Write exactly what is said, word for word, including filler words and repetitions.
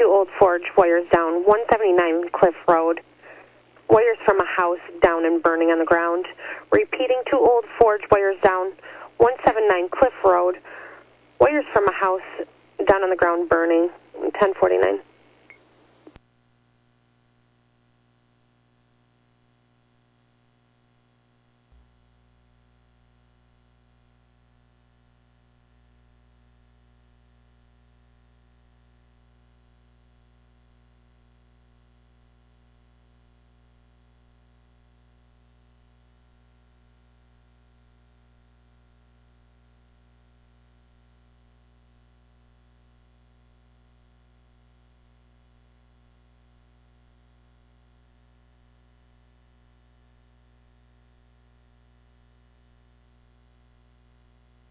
two Old Forge, wires down, one seventy-nine Cliff Road. Wires from a house down and burning on the ground. Repeating, two Old Forge, wires down, one seventy-nine Cliff Road. Wires from a house down on the ground burning, ten forty-nine.